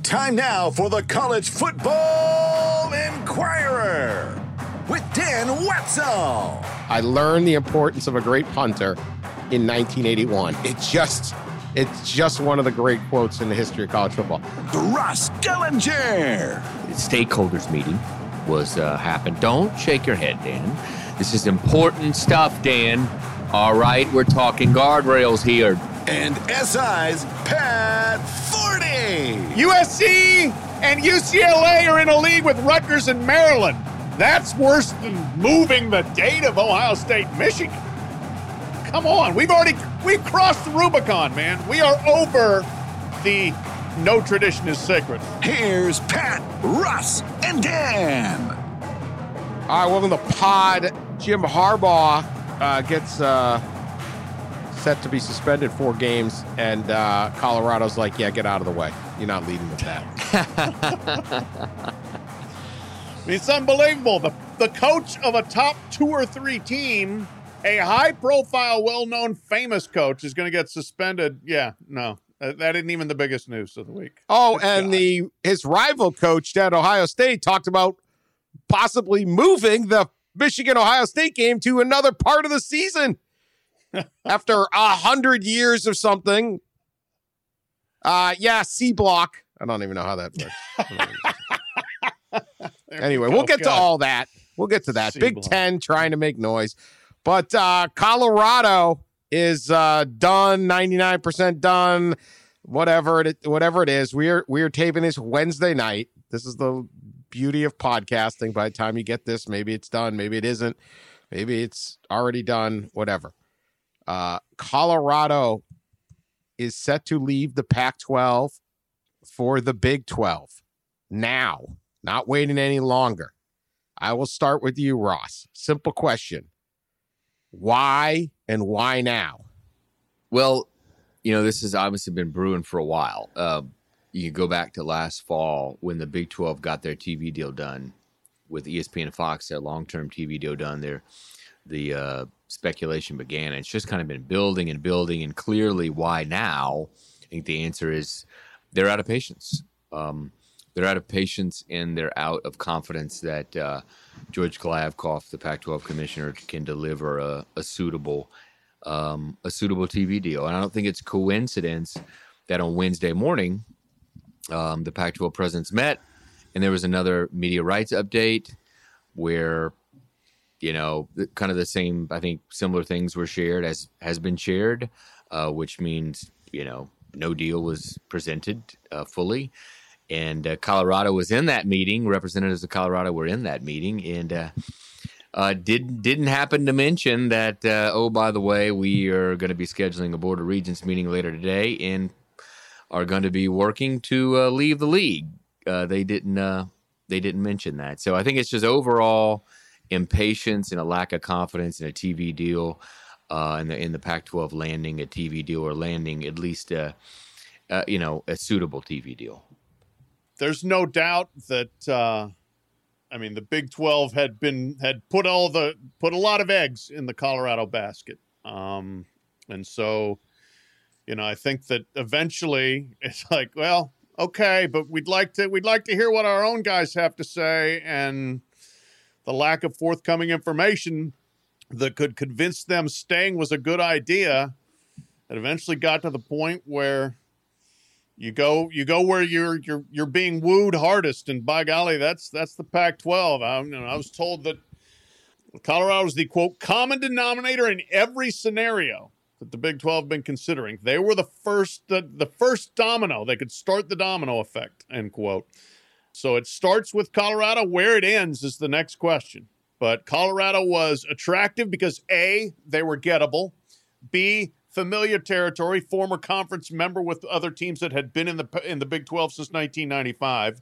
Time now for the College Football Inquirer with Dan Wetzel. I learned the importance of a great punter in 1981. It's just one of the great quotes in the history of college football. Ross Dellinger. The stakeholders meeting was happened. Don't shake your head, Dan. This is important stuff, Dan. All right, we're talking guardrails here. And SI's Pat Forty. USC and UCLA are in a league with Rutgers and Maryland. That's worse than moving the date of Ohio State, Michigan. Come on, we've crossed the Rubicon, man. We are over the no tradition is sacred. Here's Pat, Russ, and Dan. All right, welcome to the pod. Jim Harbaugh gets set to be suspended 4 games, and Colorado's like, yeah, get out of the way. You're not leading with that. It's unbelievable. The coach of a top 2 or 3 team, a high-profile, well-known, famous coach, is going to get suspended. Yeah, no, that isn't even the biggest news of the week. Oh, and his rival coach at Ohio State talked about possibly moving the Michigan-Ohio State game to another part of the season after 100 years of something. C block. I don't even know how that works. Anyway, we'll get to all that. We'll get to that. Big Ten trying to make noise. But Colorado is done, 99% done, whatever it is. We are taping this Wednesday night. This is the beauty of podcasting. By the time you get this, maybe it's done, maybe it isn't. Maybe it's already done, whatever. Colorado is set to leave the Pac-12 for the Big 12 now, not waiting any longer. I will start with you, Ross. Simple question. Why and why now? Well, this has obviously been brewing for a while. You go back to last fall when the Big 12 got their TV deal done with ESPN and Fox, their long-term TV deal done there. The speculation began. It's just kind of been building and building, and clearly why now? I think the answer is they're out of patience. They're out of patience, and they're out of confidence that George Kliavkoff, the Pac-12 commissioner, can deliver a suitable TV deal. And I don't think it's coincidence that on Wednesday morning, the Pac-12 presidents met, and there was another media rights update where kind of the same, I think similar things were shared as has been shared, which means, no deal was presented fully. And Colorado was in that meeting. Representatives of Colorado were in that meeting, and didn't happen to mention that, by the way, we are going to be scheduling a Board of Regents meeting later today and are going to be working to leave the league. They didn't mention that. So I think it's just overall impatience and a lack of confidence in a TV deal, in the Pac-12 landing a TV deal, or landing at least a suitable TV deal. There's no doubt that the Big 12 had put a lot of eggs in the Colorado basket, and so I think that eventually it's like, well, okay, but we'd like to hear what our own guys have to say, and the lack of forthcoming information that could convince them staying was a good idea. It eventually got to the point where you go where you're being wooed hardest, and by golly, that's the Pac-12. I was told that Colorado is the quote common denominator in every scenario that the Big 12 have been considering. They were the first domino. They could start the domino effect, end quote. So it starts with Colorado. Where it ends is the next question. But Colorado was attractive because A, they were gettable. B, familiar territory, former conference member with other teams that had been in the Big 12 since 1995.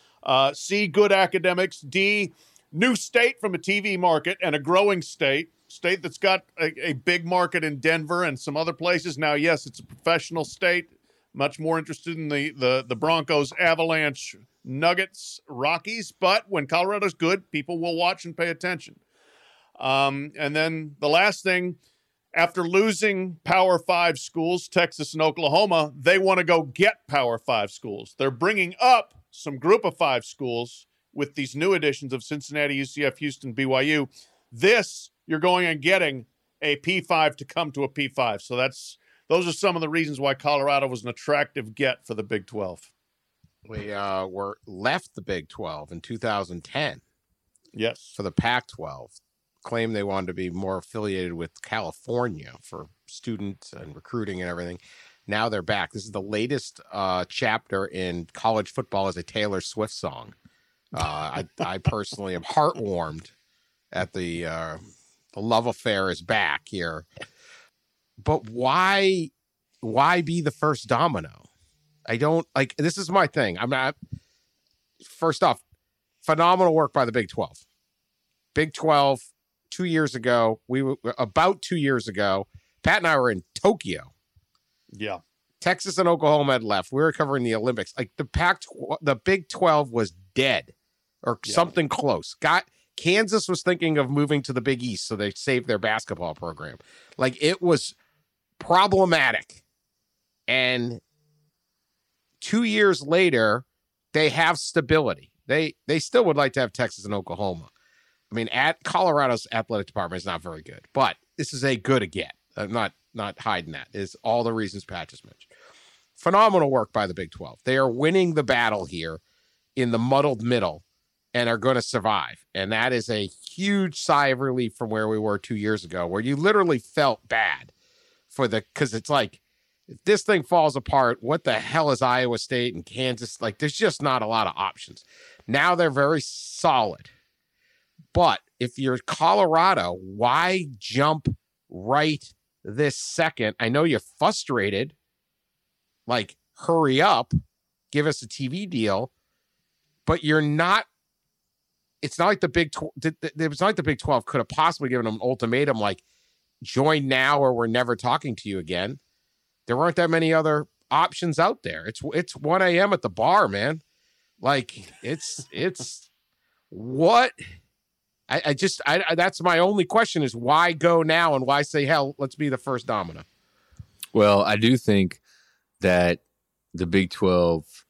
C, good academics. D, new state from a TV market and a growing state that's got a big market in Denver and some other places. Now, yes, it's a professional state, much more interested in the Broncos, Avalanche, Nuggets, Rockies, but when Colorado's good, people will watch and pay attention. And then the last thing, after losing Power 5 schools, Texas and Oklahoma, they want to go get Power 5 schools. They're bringing up some Group of 5 schools with these new additions of Cincinnati, UCF, Houston, BYU. This, you're going and getting a P5 to come to a P5. So those are some of the reasons why Colorado was an attractive get for the Big 12. We were left the Big 12 in 2010. Yes. For the Pac-12. Claimed they wanted to be more affiliated with California for students and recruiting and everything. Now they're back. This is the latest chapter in college football as a Taylor Swift song. I personally am heartwarmed at the love affair is back here. But why be the first domino? I don't like. This is my thing. I'm not. First off, phenomenal work by the Big 12. Big 12. 2 years ago, about 2 years ago, Pat and I were in Tokyo. Yeah. Texas and Oklahoma had left. We were covering the Olympics. Like the Big 12 was dead or something close. Kansas was thinking of moving to the Big East, so they saved their basketball program. Like it was problematic. And 2 years later, they have stability. They still would like to have Texas and Oklahoma. I mean, Colorado's athletic department is not very good, but this is a good again. I'm not hiding that. It's all the reasons Pat just mentioned. Phenomenal work by the Big 12. They are winning the battle here in the muddled middle and are going to survive. And that is a huge sigh of relief from where we were 2 years ago, where you literally felt bad because it's like, if this thing falls apart, what the hell is Iowa State and Kansas? Like, there's just not a lot of options. Now they're very solid. But if you're Colorado, why jump right this second? I know you're frustrated. Like, hurry up, give us a TV deal. But you're not. It's not like the Big 12. It's not like the Big 12 could have possibly given them an ultimatum like, join now or we're never talking to you again. There weren't that many other options out there. It's 1 a.m. at the bar, man. Like, it's what. I that's my only question is why go now and why say, hell, let's be the first domino. Well, I do think that the Big 12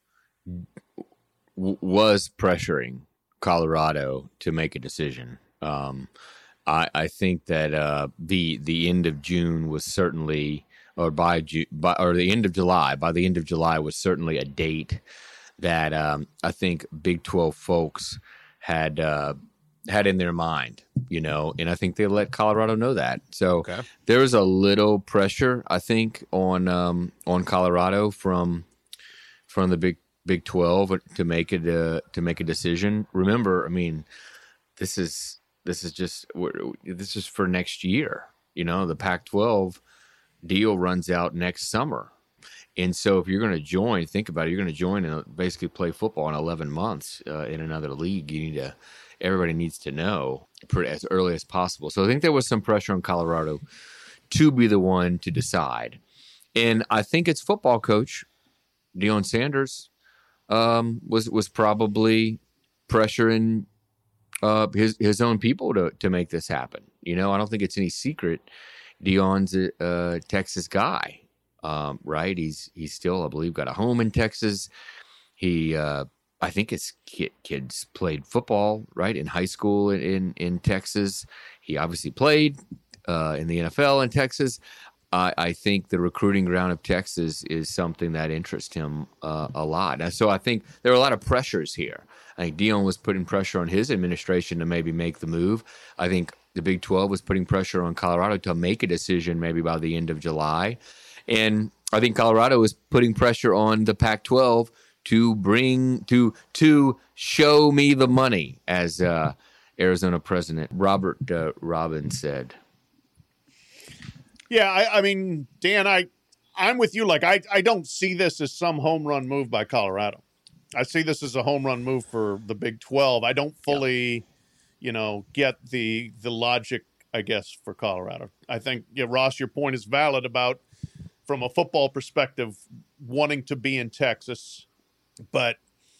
was pressuring Colorado to make a decision. I think that the end of June was certainly, or by the end of July, by the end of July was certainly a date that I think Big 12 folks had in their mind, and I think they let Colorado know that. So there was a little pressure, I think, on Colorado from the Big 12 to make a decision. Remember, I mean, this is for next year. The Pac-12 deal runs out next summer. And so if you're going to join, think about it, you're going to join and basically play football in 11 months in another league. Everybody needs to know as early as possible. So I think there was some pressure on Colorado to be the one to decide. And I think its football coach, Deion Sanders, was probably pressuring his own people to make this happen. I don't think it's any secret. Deion's a Texas guy, right? He's still, I believe, got a home in Texas. He, I think his kids played football, right, in high school in Texas. He obviously played in the NFL in Texas. I think the recruiting ground of Texas is something that interests him a lot. And so I think there are a lot of pressures here. I think Deion was putting pressure on his administration to maybe make the move. I think the Big 12 was putting pressure on Colorado to make a decision maybe by the end of July. And I think Colorado was putting pressure on the Pac-12 to show me the money, as Arizona President Robert Robbins said. Yeah, I mean, Dan, I'm with you. Like, I don't see this as some home run move by Colorado. I see this as a home run move for the Big 12. I don't fully, get the logic, I guess, for Colorado. I think, Ross, your point is valid about, from a football perspective, wanting to be in Texas. But,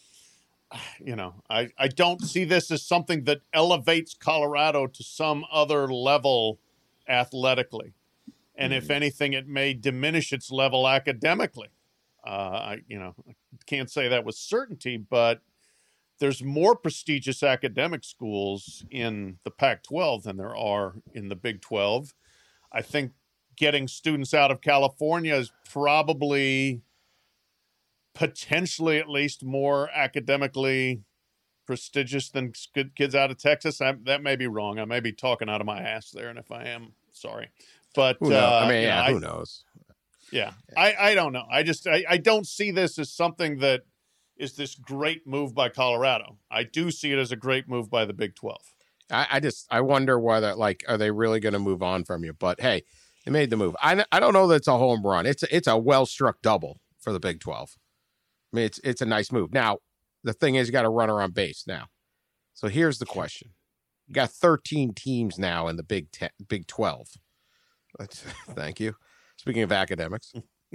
I don't see this as something that elevates Colorado to some other level athletically. And if anything, it may diminish its level academically. I can't say that with certainty, but there's more prestigious academic schools in the Pac-12 than there are in the Big 12. I think getting students out of California is probably potentially at least more academically prestigious than kids out of Texas. That may be wrong. I may be talking out of my ass there, and if I am, sorry. But who knows? Who knows? Yeah, I don't know. I don't see this as something that is this great move by Colorado. I do see it as a great move by the Big 12. I wonder whether, are they really going to move on from you? But hey, they made the move. I don't know that it's a home run. It's a well struck double for the Big 12. I mean, it's a nice move. Now, the thing is, you got to run around base now. So here's the question: you got 13 teams now in the Big 12. Thank you. Speaking of academics,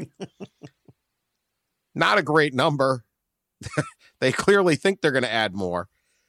not a great number. They clearly think they're going to add more.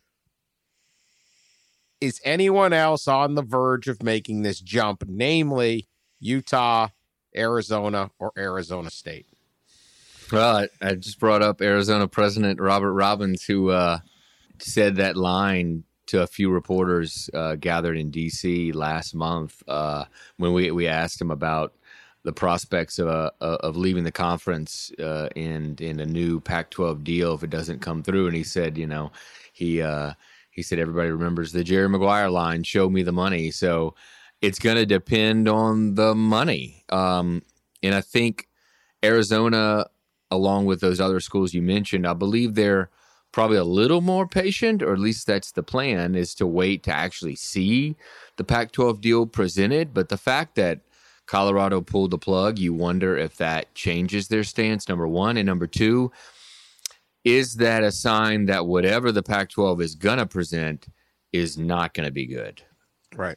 Is anyone else on the verge of making this jump, namely Utah, Arizona, or Arizona State? Well, I just brought up Arizona President Robert Robbins, who said that line to a few reporters gathered in D.C. last month when we asked him about the prospects of leaving the conference and in a new Pac-12 deal if it doesn't come through. And he said, he said everybody remembers the Jerry Maguire line, "Show me the money." So it's going to depend on the money. And I think Arizona, along with those other schools you mentioned, I believe they're probably a little more patient, or at least that's the plan, is to wait to actually see the Pac-12 deal presented. But the fact that Colorado pulled the plug, you wonder if that changes their stance, number one. And number two, is that a sign that whatever the Pac-12 is going to present is not going to be good? Right.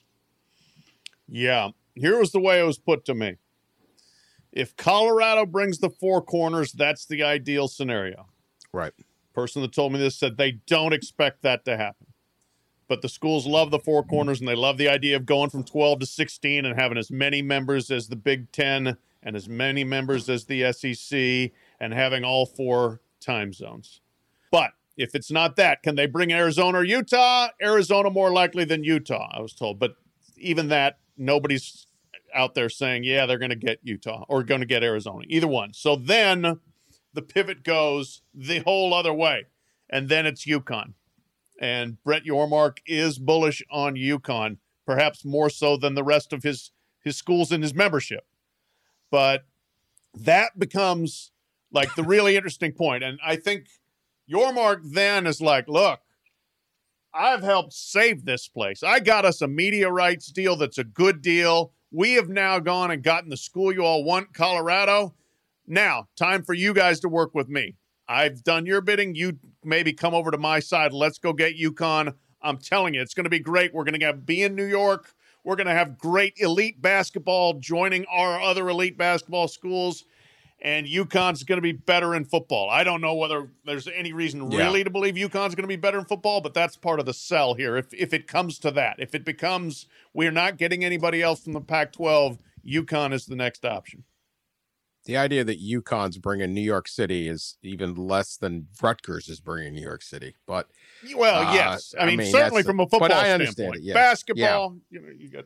Yeah. Here was the way it was put to me. If Colorado brings the four corners, that's the ideal scenario. Right. Person that told me this said they don't expect that to happen. But the schools love the four corners, and they love the idea of going from 12 to 16 and having as many members as the Big Ten and as many members as the SEC and having all four time zones. But if it's not that, can they bring Arizona or Utah? Arizona more likely than Utah, I was told. But even that, nobody's out there saying, yeah, they're going to get Utah or going to get Arizona, either one. So then the pivot goes the whole other way, and then it's UConn. And Brett Yormark is bullish on UConn, perhaps more so than the rest of his schools in his membership. But that becomes like the really interesting point. And I think Yormark then is like, look, I've helped save this place. I got us a media rights deal that's a good deal. We have now gone and gotten the school you all want, Colorado. Now, time for you guys to work with me. I've done your bidding. You maybe come over to my side. Let's go get UConn. I'm telling you, it's going to be great. We're going to be in New York. We're going to have great elite basketball joining our other elite basketball schools. And UConn's going to be better in football. I don't know whether there's any reason really to believe UConn's going to be better in football, but that's part of the sell here. If it comes to that, if it becomes we're not getting anybody else from the Pac-12, UConn is the next option. The idea that UConn's bringing New York City is even less than Rutgers is bringing New York City. But yes, I mean certainly from a football standpoint, it, yeah. Basketball, you got.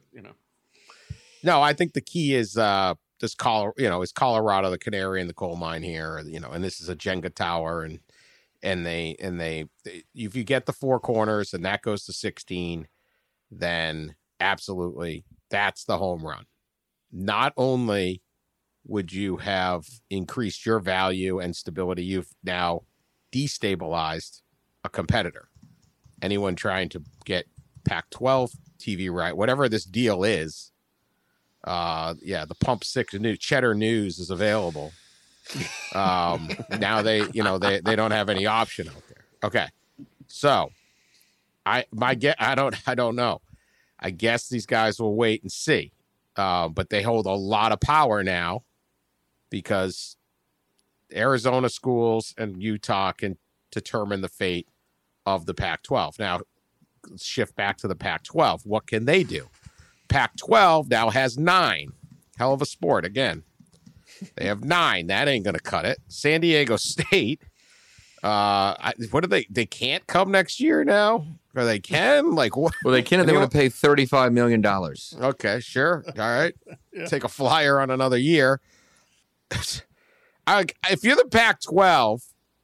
No, I think the key is is Colorado the canary in the coal mine here? And this is a Jenga tower, and they if you get the four corners and that goes to 16, then absolutely that's the home run. Not only would you have increased your value and stability, you've now destabilized a competitor. Anyone trying to get Pac-12 TV right, whatever this deal is, the Pump 6 News, Cheddar News is available. Now they don't have any option out there. Okay, so I don't know. I guess these guys will wait and see, but they hold a lot of power now because Arizona schools and Utah can determine the fate of the Pac-12. Now, let's shift back to the Pac-12. What can they do? Pac-12 now has 9. Hell of a sport. Again, they have 9. That ain't going to cut it. San Diego State. What do they can't come next year now? Or they can? Like what? Well, they can if they want to pay $35 million. Okay, sure. All right. Take a flyer on another year. If you're the Pac-12,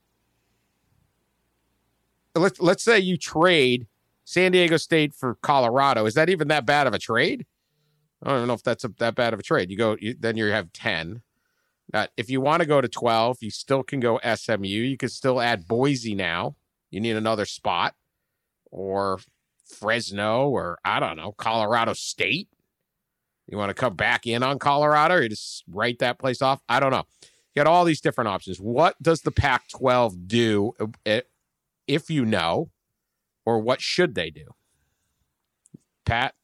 let's say you trade San Diego State for Colorado. Is that even that bad of a trade? I don't even know if that's that bad of a trade. Then you have 10. If you want to go to 12, you still can go SMU. You can still add Boise now. You need another spot. Or Fresno, or I don't know, Colorado State. You want to come back in on Colorado, or you just write that place off? I don't know. You got all these different options. What does the Pac-12 do, if you know, or what should they do? Pat?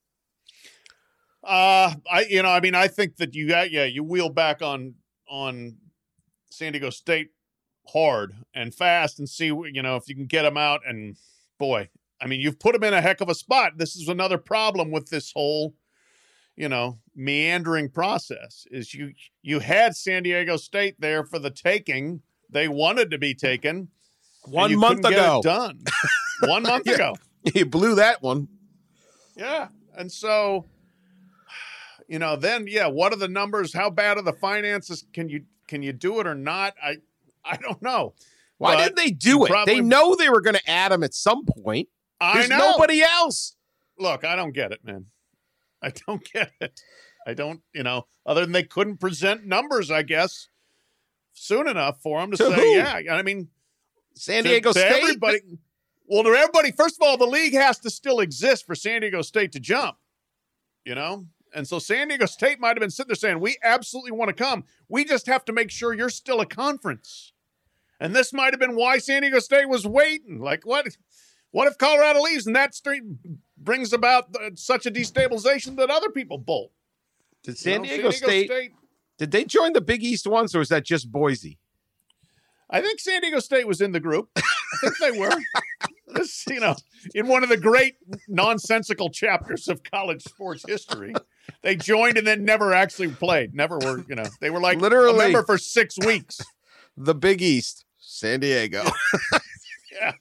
I think that you wheel back on San Diego State hard and fast and see, if you can get them out. And boy, I mean, you've put them in a heck of a spot. This is another problem with this whole, meandering process is you had San Diego State there for the taking. They wanted to be taken 1 month ago. Done 1 month ago. You blew that one. Yeah. And so, then, what are the numbers? How bad are the finances? Can you do it or not? I don't know. Why didn't they do it? They know they were going to add him at some point. There's nobody else. Look, I don't get it, man. I don't get it. I don't, other than they couldn't present numbers, I guess, soon enough for them to say, who? yeah. I mean, San Diego State. Everybody. Well, to everybody, first of all, the league has to still exist for San Diego State to jump, And so San Diego State might have been sitting there saying, we absolutely want to come. We just have to make sure you're still a conference. And this might have been why San Diego State was waiting. Like, what if Colorado leaves and that street brings about such a destabilization that other people bolt? Did San Diego State, did they join the Big East once, or was that just Boise? I think San Diego State was in the group. I think they were. This, in one of the great nonsensical chapters of college sports history. They joined and then never actually played. Never were, they were like literally a member for 6 weeks. The Big East, San Diego. Yeah.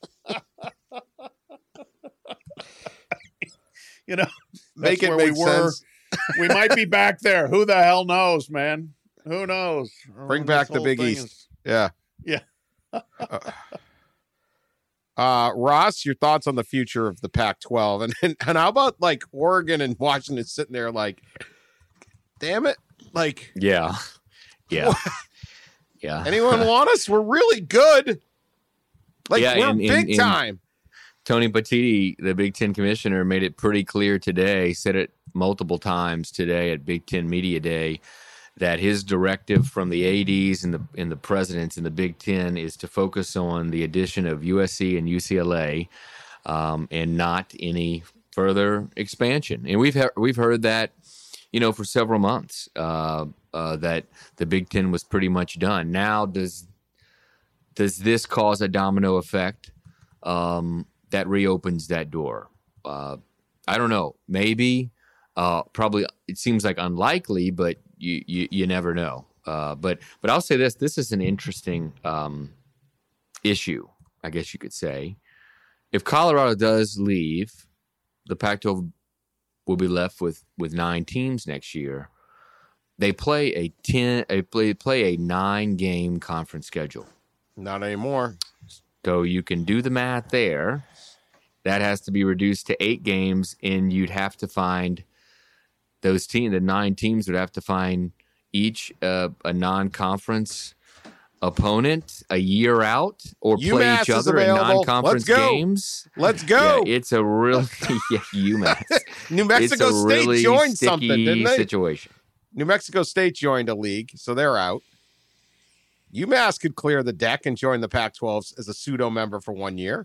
Make it where make we were. sense. We might be back there. Who the hell knows, man? Who knows? Bring back the Big East. Yeah. Yeah. Ross, your thoughts on the future of the Pac-12, and how about like Oregon and Washington sitting there like, damn it, like yeah. Anyone want us? We're really good. Like we're big time. Tony Petitti, the Big Ten commissioner, made it pretty clear today, said it multiple times today at Big Ten Media Day, that his directive from the ADs and the presidents in the Big Ten is to focus on the addition of USC and UCLA, and not any further expansion. And we've heard that, for several months, that the Big Ten was pretty much done. Now, does this cause a domino effect that reopens that door? I don't know. Maybe. Probably. It seems like unlikely, but you never know. But I'll say this: this is an interesting issue, I guess you could say. If Colorado does leave, the Pac-12 will be left with 9 teams next year. They play a 9-game conference schedule. Not anymore. So you can do the math there. That has to be reduced to 8 games, and you'd have to find those teams. The 9 teams would have to find each a non-conference opponent a year out, or play UMass each other in non-conference games. Let's go. Yeah, it's a really UMass. New Mexico it's a State really joined something, didn't they? Situation. New Mexico State joined a league, so they're out. UMass could clear the deck and join the Pac-12 as a pseudo member for 1 year.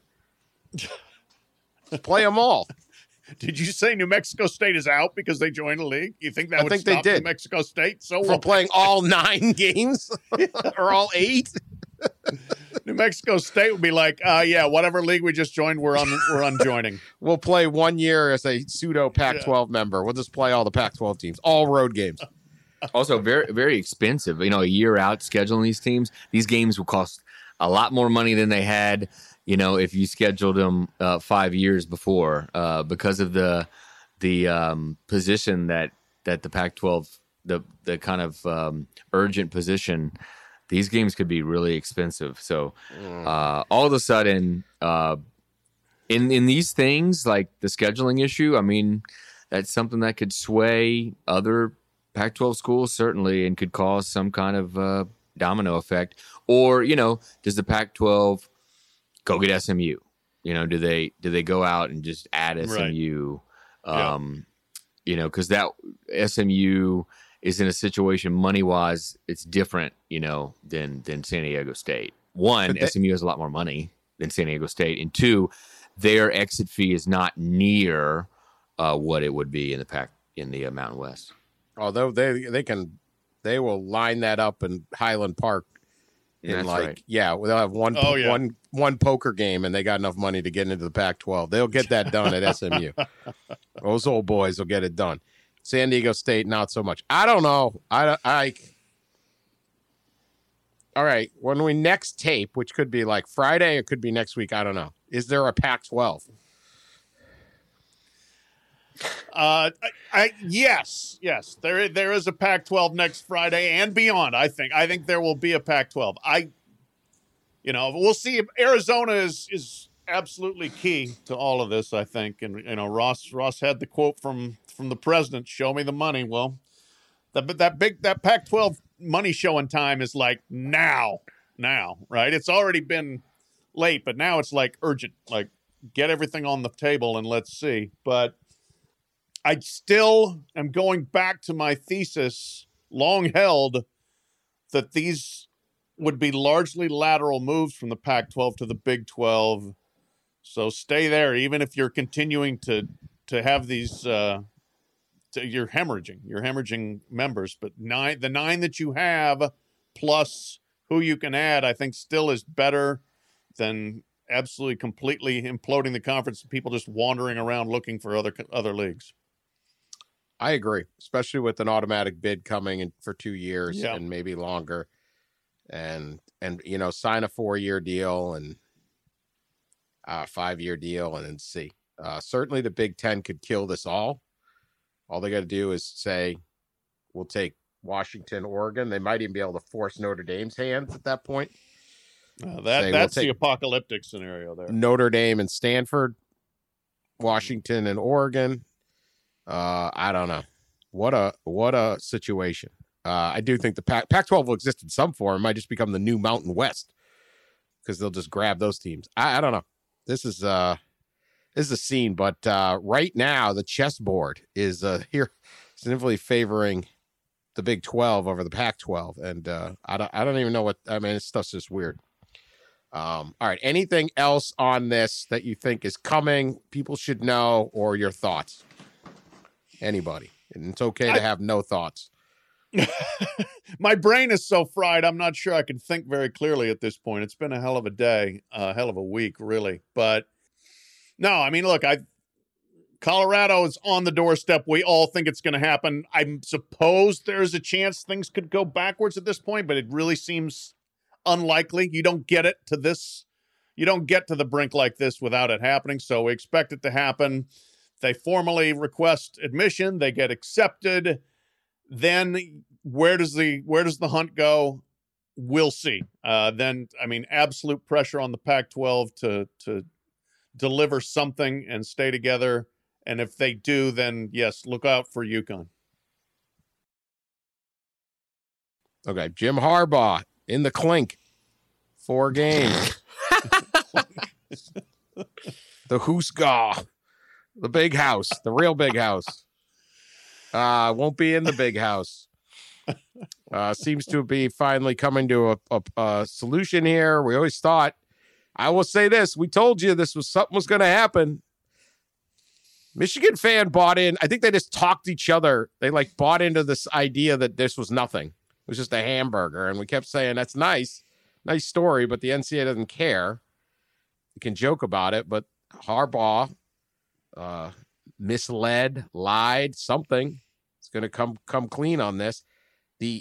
Play them all. Did you say New Mexico State is out because they joined a league? You think that would stop they did. New Mexico State? So for playing all 9 games or all 8? New Mexico State would be like, whatever league we just joined, we're unjoining. We'll play 1 year as a pseudo Pac-12 member. We'll just play all the Pac-12 teams, all road games. Also, very, very expensive. A year out scheduling these teams. These games will cost a lot more money than they had, if you scheduled them 5 years before, because of the position that the Pac-12, the kind of urgent position. These games could be really expensive. So all of a sudden, in these things like the scheduling issue, I mean, that's something that could sway other Pac-12 schools certainly, and could cause some kind of domino effect. Or does the Pac-12 go get SMU? Do they go out and just add SMU? Because that SMU is in a situation money-wise, it's different, than San Diego State. One, SMU has a lot more money than San Diego State, and two, their exit fee is not near what it would be in the Mountain West. Although they will line that up in Highland Park in they'll have one poker game, and they got enough money to get into the Pac-12. They'll get that done at SMU. Those old boys will get it done. San Diego State, not so much. I don't know. All right, when we next tape, which could be like Friday, it could be next week, I don't know. Is there a Pac-12? Yes. There is a Pac-12 next Friday and beyond. I think there will be a Pac-12. We'll see. If Arizona is absolutely key to all of this, I think. And Ross had the quote from the president, "Show me the money." Well, that Pac-12 money showing time is like now, right? It's already been late, but now it's like urgent. Like, get everything on the table and let's see. But I still am going back to my thesis, long held, that these would be largely lateral moves from the Pac-12 to the Big 12. So stay there, even if you're continuing to have these. You're hemorrhaging members. But the nine that you have, plus who you can add, I think still is better than absolutely completely imploding the conference and people just wandering around looking for other leagues. I agree, especially with an automatic bid coming in for 2 years and maybe longer, and sign a 4-year deal and a 5-year deal and then see. Certainly, the Big Ten could kill this all. All they got to do is say, "We'll take Washington, Oregon." They might even be able to force Notre Dame's hands at that point. That's the apocalyptic scenario there. Notre Dame and Stanford, Washington and Oregon. I don't know. What a situation. I do think the Pac-12 will exist in some form. It might just become the new Mountain West because they'll just grab those teams. I don't know. This is a scene, but right now the chessboard is here significantly favoring the Big 12 over the Pac-12, and I don't even know what. I mean, this stuff's just weird. All right. Anything else on this that you think is coming, people should know, or your thoughts? Anybody? And it's okay to have no thoughts. My brain is so fried, I'm not sure I can think very clearly at this point. It's been a hell of a day, a hell of a week, really. But no, I mean, look, Colorado is on the doorstep. We all think it's going to happen. I suppose there's a chance things could go backwards at this point, but it really seems unlikely. You don't get it to this. You don't get to the brink like this without it happening. So we expect it to happen. They formally request admission. They get accepted. Then where does the hunt go? We'll see. Then, I mean, absolute pressure on the Pac-12 to deliver something and stay together. And if they do, then yes, look out for UConn. Okay, Jim Harbaugh in the clink. 4 games. The Hoosgaw. The big house. The real big house. Won't be in the big house. Seems to be finally coming to a solution here. We always thought, I will say this, we told you something was going to happen. Michigan fan bought in. I think they just talked each other. They bought into this idea that this was nothing. It was just a hamburger. And we kept saying, that's nice. Nice story, but the NCAA doesn't care. You can joke about it, but Harbaugh misled, lied, something. It's going to come clean on this. the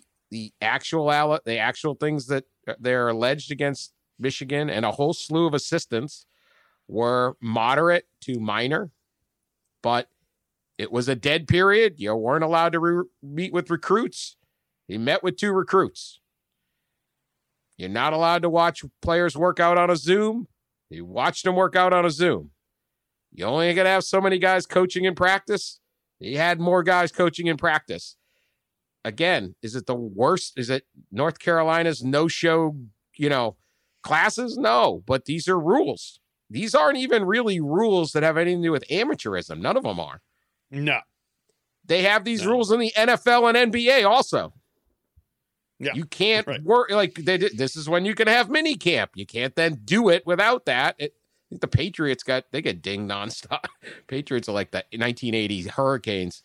actual things that they're alleged against Michigan and a whole slew of assistants were moderate to minor, but it was a dead period. You weren't allowed to meet with recruits. He met with 2 recruits. You're not allowed to watch players work out on a Zoom. He watched them work out on a Zoom. You only got to have so many guys coaching in practice. He had more guys coaching in practice. Again, is it the worst? Is it North Carolina's no-show, classes? No, but these are rules. These aren't even really rules that have anything to do with amateurism. None of them are. No. They have these rules in the NFL and NBA also. Yeah. You can't work this is when you can have mini camp. You can't then do it without that. I think the Patriots get dinged nonstop. Patriots are like the 1980s Hurricanes.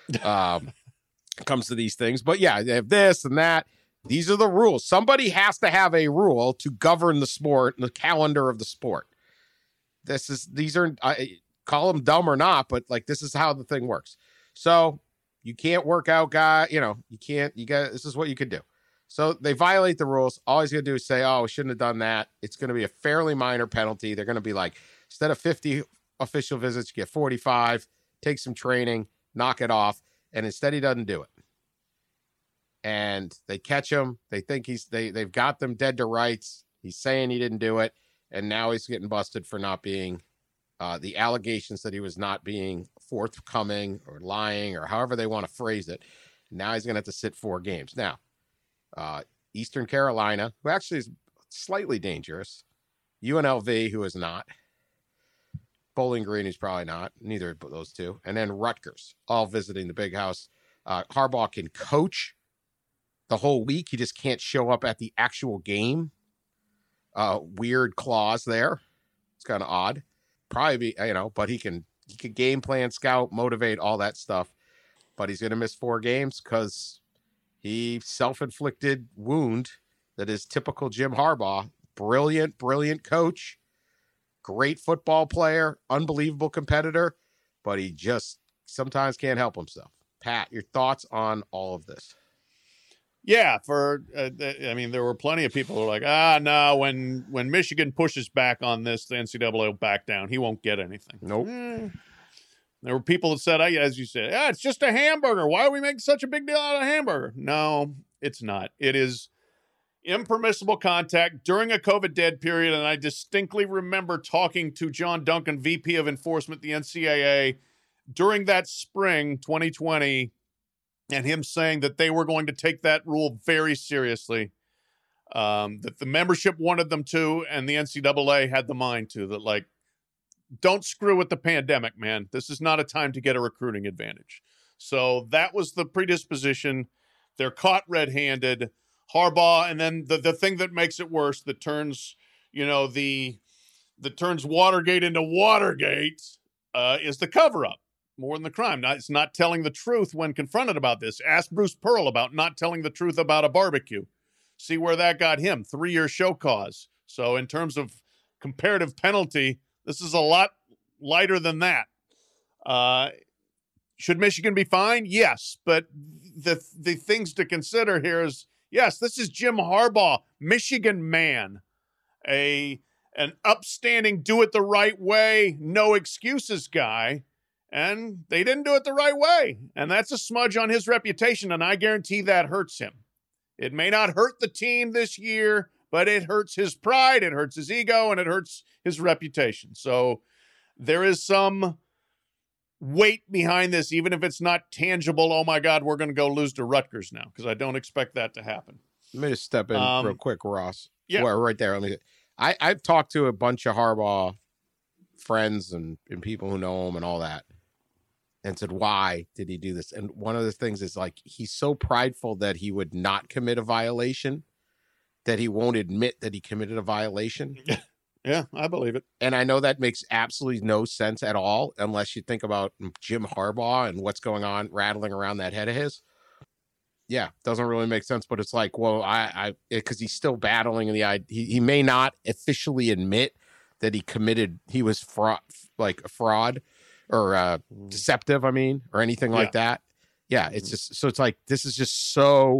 Comes to these things, but yeah, they have this and that. These are the rules. Somebody has to have a rule to govern the sport and the calendar of the sport. These are call them dumb or not, but like this is how the thing works. So you can't work out, this is what you could do. So they violate the rules. All he's going to do is say, oh, we shouldn't have done that. It's going to be a fairly minor penalty. They're going to be like, instead of 50 official visits, you get 45, take some training, knock it off. And instead he doesn't do it. And they catch him. They think they've got them dead to rights. He's saying he didn't do it. And now he's getting busted for not being, the allegations that he was not being forthcoming or lying or however they want to phrase it. Now he's going to have to sit 4 games. Now, Eastern Carolina, who actually is slightly dangerous. UNLV, who is not. Bowling Green, who's probably not. Neither of those 2. And then Rutgers, all visiting the Big House. Harbaugh can coach the whole week. He just can't show up at the actual game. Weird clause there. It's kind of odd. Probably be, but he can game plan, scout, motivate, all that stuff. But he's going to miss 4 games because he self-inflicted wound that is typical Jim Harbaugh. Brilliant coach. Great football player, unbelievable competitor, but he just sometimes can't help himself. Pat, your thoughts on all of this? Yeah, there were plenty of people who were like, no, when Michigan pushes back on this, the NCAA will back down. He won't get anything. Nope. There were people that said, as you said, it's just a hamburger. Why are we making such a big deal out of a hamburger? No, it's not. It is impermissible contact during a COVID dead period, and I distinctly remember talking to John Duncan, VP of Enforcement, the NCAA, during that spring 2020, and him saying that they were going to take that rule very seriously, that the membership wanted them to, and the NCAA had the mind to, that don't screw with the pandemic, man. This is not a time to get a recruiting advantage. So that was the predisposition. They're caught red-handed. Harbaugh, and then the thing that makes it worse, that turns, that turns Watergate into Watergate, is the cover-up more than the crime. Now, it's not telling the truth when confronted about this. Ask Bruce Pearl about not telling the truth about a barbecue. See where that got him. 3-year show cause. So in terms of comparative penalty, this is a lot lighter than that. Should Michigan be fined? Yes, but the things to consider here is, yes, this is Jim Harbaugh, Michigan man, an upstanding, do it the right way, no excuses guy, and they didn't do it the right way. And that's a smudge on his reputation, and I guarantee that hurts him. It may not hurt the team this year, but it hurts his pride, it hurts his ego, and it hurts his reputation. So there is some weight behind this, even if it's not tangible. Oh my God, we're going to go lose to Rutgers now, because I don't expect that to happen. Let me just step in real quick, Ross. Yeah, well, right there. I've talked to a bunch of Harbaugh friends and people who know him and all that, and said, why did he do this? And one of the things is, he's so prideful that he would not commit a violation, that he won't admit that he committed a violation. Yeah, I believe it. And I know that makes absolutely no sense at all, unless you think about Jim Harbaugh and what's going on, rattling around that head of his. Yeah, doesn't really make sense. But it's because he's still battling he may not officially admit that he was fraud, a fraud or deceptive, or anything like that. Yeah, it's just, so it's this is just so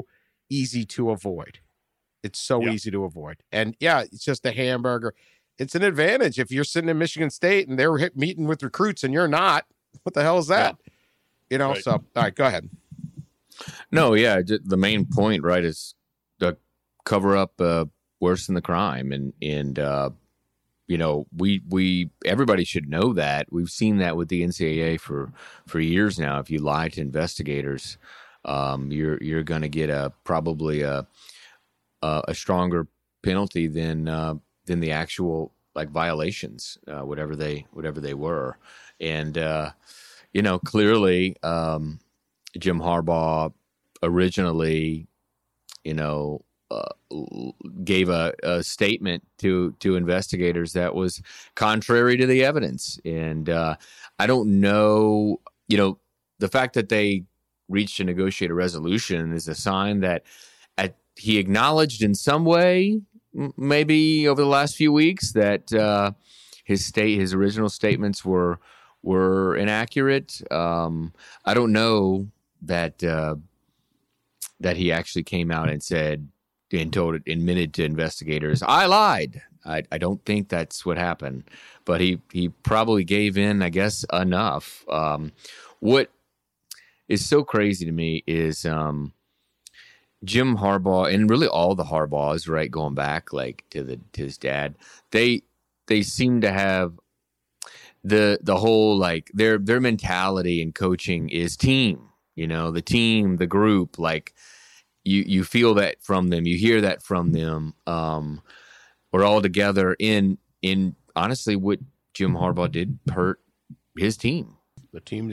easy to avoid. It's so Yeah. easy to avoid. And yeah, it's just a hamburger. It's an advantage if you're sitting in Michigan State and they're meeting with recruits and you're not. What the hell is that? You know, Right. so all right, go ahead. No, yeah, the main point, right, is the cover up worse than the crime, and you know, we everybody should know that. We've seen that with the NCAA for years now. If you lie to investigators, you're going to get probably a stronger penalty than the actual like violations, whatever they were, and you know, clearly Jim Harbaugh originally, you know, gave a statement to investigators that was contrary to the evidence. And I don't know, you know, the fact that they reached a negotiated resolution is a sign that he acknowledged in some way, maybe over the last few weeks, that his original statements were inaccurate. I don't know that he actually came out and said and admitted to investigators, I lied. I don't think that's what happened, but he probably gave in, I guess, enough. What is so crazy to me is Jim Harbaugh, and really all the Harbaughs, right, going back like to his dad, they seem to have the whole, like, their mentality in coaching is team. You know, the team, the group, like you feel that from them, you hear that from them. We're all together in honestly what Jim Harbaugh did hurt his team. The team.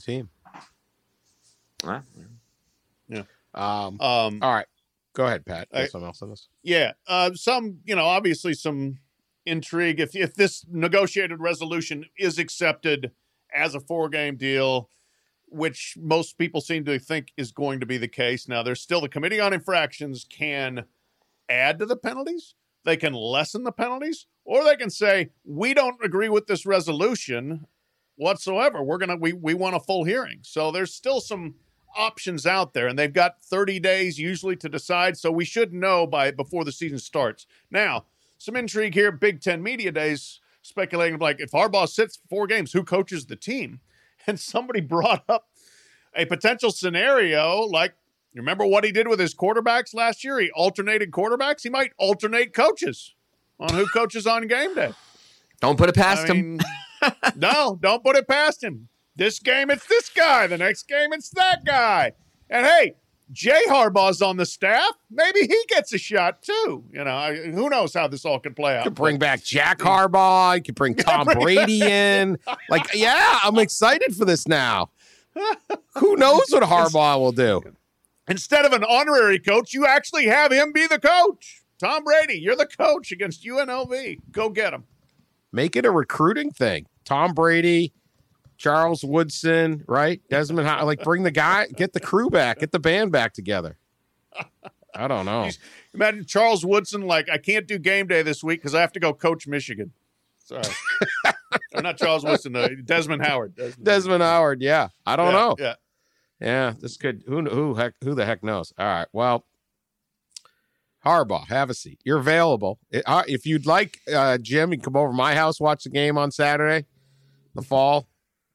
Ah, Yeah. All right. Go ahead, Pat. You have something else on this? Yeah. Some, you know, obviously some intrigue. If this negotiated resolution is accepted as a 4-game deal, which most people seem to think is going to be the case. Now, there's still the Committee on Infractions can add to the penalties. They can lessen the penalties, or they can say, we don't agree with this resolution whatsoever. We want a full hearing. So there's still some options out there, and they've got 30 days usually to decide. So we should know before the season starts. Now, some intrigue here. Big Ten Media Days speculating, like, if Harbaugh sits 4 games, who coaches the team? And somebody brought up a potential scenario, like, you remember what he did with his quarterbacks last year? He alternated quarterbacks. He might alternate coaches on who coaches on game day. don't put it past him. No, don't put it past him. This game, it's this guy. The next game, it's that guy. And hey, Jay Harbaugh's on the staff. Maybe he gets a shot too. You know, who knows how this all could play out. You could bring back Jack Harbaugh. You could bring Tom Brady in. Like, yeah, I'm excited for this now. Who knows what Harbaugh will do? Instead of an honorary coach, you actually have him be the coach. Tom Brady, you're the coach against UNLV. Go get him. Make it a recruiting thing. Tom Brady, Charles Woodson, right? Desmond, like, bring the guy, get the crew back, get the band back together. I don't know. Imagine Charles Woodson, like, I can't do game day this week because I have to go coach Michigan. Sorry. Or not Charles Woodson, Desmond Howard. Desmond Howard, yeah. I don't know. Yeah. Yeah, this could, who the heck knows? All right, well, Harbaugh, have a seat. You're available. If you'd like, Jim, you can come over to my house, watch the game on Saturday, the fall.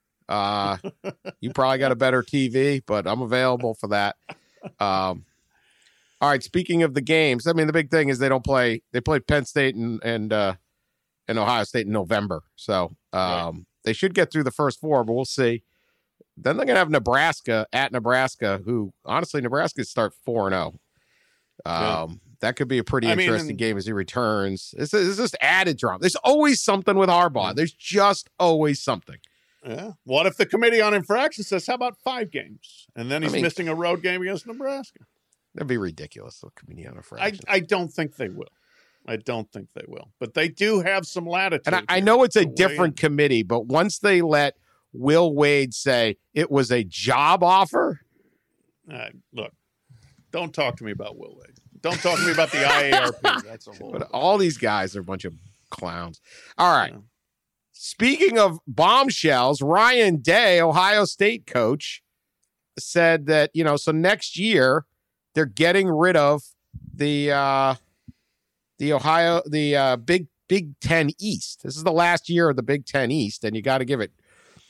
You probably got a better TV, but I'm available for that. All right, speaking of the games, I mean, the big thing is they play Penn State and Ohio State in November. So they should get through the first 4, but we'll see. Then they're going to have Nebraska at Nebraska, who, honestly, Nebraska start 4-0. That could be a pretty interesting game as he returns. It's just added drama. There's always something with Harbaugh. There's just always something. Yeah. What if the Committee on Infractions says, how about 5 games? And then he's missing a road game against Nebraska. That'd be ridiculous, the Committee on Infractions. I don't think they will. But they do have some latitude. And I know it's a different committee, but once they let Will Wade say it was a job offer. Look, don't talk to me about Will Wade. Don't talk to me about the IARP. That's a whole. But all these guys are a bunch of clowns. All right. Yeah. Speaking of bombshells, Ryan Day, Ohio State coach, said that, so next year they're getting rid of the Big Ten East. This is the last year of the Big Ten East, and you got to give it.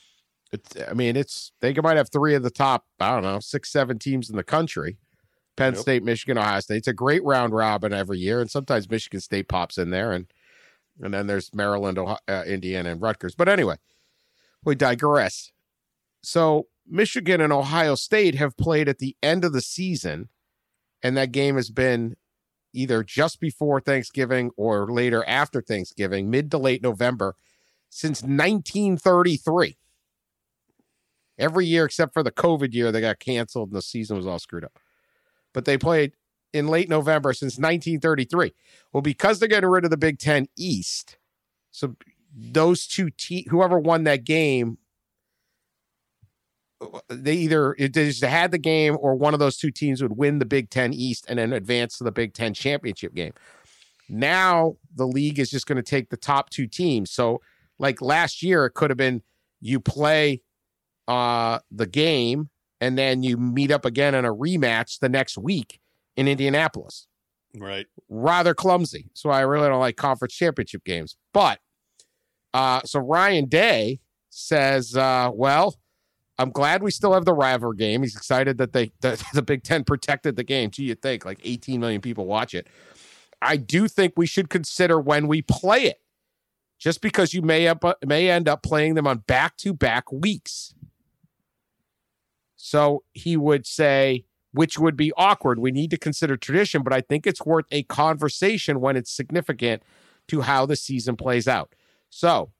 They might have three of the top, 6, 7 teams in the country. Penn State, Michigan, Ohio State. It's a great round robin every year, and sometimes Michigan State pops in there, and then there's Maryland, Indiana, and Rutgers. But anyway, we digress. So Michigan and Ohio State have played at the end of the season, and that game has been either just before Thanksgiving or later after Thanksgiving, mid to late November, since 1933. Every year except for the COVID year, they got canceled and the season was all screwed up. But they played in late November since 1933. Well, because they're getting rid of the Big Ten East, so those two whoever won that game, they just had the game, or one of those two teams would win the Big Ten East and then advance to the Big Ten championship game. Now the league is just going to take the top two teams. So like last year, it could have been you play the game and then you meet up again in a rematch the next week in Indianapolis. Right. Rather clumsy. So I really don't like conference championship games. But so Ryan Day says, well, I'm glad we still have the rivalry game. He's excited that the Big Ten protected the game. Gee, you'd think like 18 million people watch it. I do think we should consider when we play it, just because you may end up playing them on back-to-back weeks. So he would say, which would be awkward. We need to consider tradition, but I think it's worth a conversation when it's significant to how the season plays out. So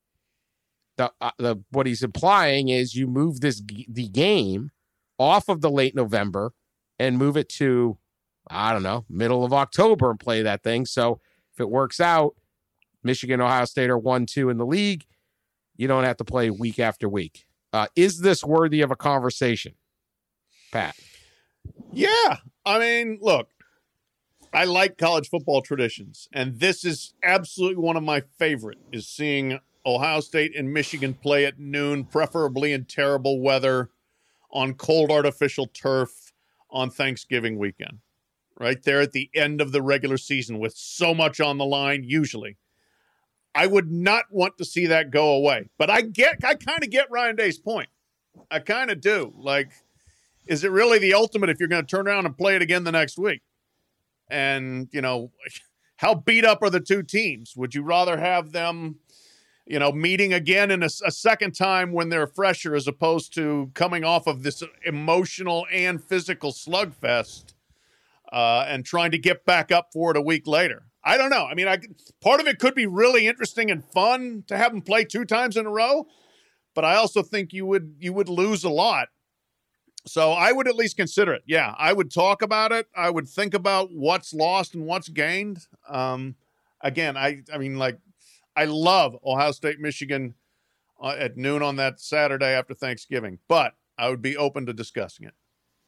what he's implying is you move the game off of the late November and move it to, middle of October and play that thing. So if it works out, Michigan, Ohio State are 1-2 in the league. You don't have to play week after week. Is this worthy of a conversation, Pat? Yeah. I mean, look, I like college football traditions, and this is absolutely one of my favorite, is seeing Ohio State and Michigan play at noon, preferably in terrible weather, on cold artificial turf on Thanksgiving weekend. Right there at the end of the regular season with so much on the line, usually. I would not want to see that go away. But I kind of get Ryan Day's point. I kind of do. Like, is it really the ultimate if you're going to turn around and play it again the next week? And, how beat up are the two teams? Would you rather have them, meeting again in a second time when they're fresher, as opposed to coming off of this emotional and physical slugfest and trying to get back up for it a week later? I don't know. I mean, part of it could be really interesting and fun to have them play 2 times in a row, but I also think you would lose a lot. So I would at least consider it. Yeah, I would talk about it. I would think about what's lost and what's gained. Again, I love Ohio State, Michigan at noon on that Saturday after Thanksgiving, but I would be open to discussing it.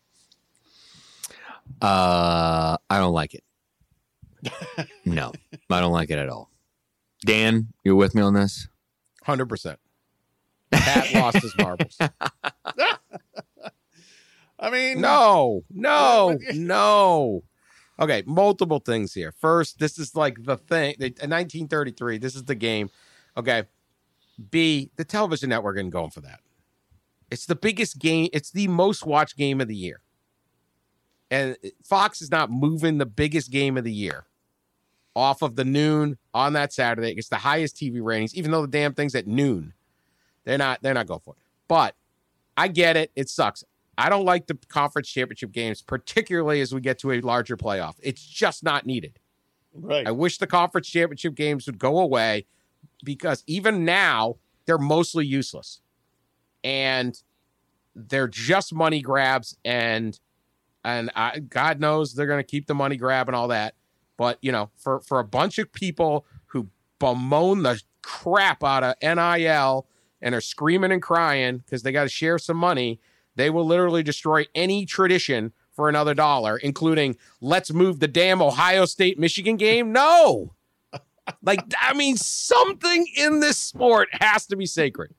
I don't like it. No, I don't like it at all. Dan, you're with me on this? 100%. Pat lost his marbles. I mean, no. Okay, multiple things here. First, this is like the thing. 1933, this is the game. Okay. B, the television network isn't going for that. It's the biggest game. It's the most watched game of the year. And Fox is not moving the biggest game of the year off of the noon on that Saturday. It's the highest TV ratings, even though the damn thing's at noon. They're not going for it. But I get it. It sucks. I don't like the conference championship games, particularly as we get to a larger playoff. It's just not needed. Right. I wish the conference championship games would go away, because even now they're mostly useless. And they're just money grabs, and God knows they're going to keep the money grab and all that. But, for a bunch of people who bemoan the crap out of NIL and are screaming and crying because they got to share some money, they will literally destroy any tradition for another dollar, including let's move the damn Ohio State Michigan game. No. Something in this sport has to be sacred.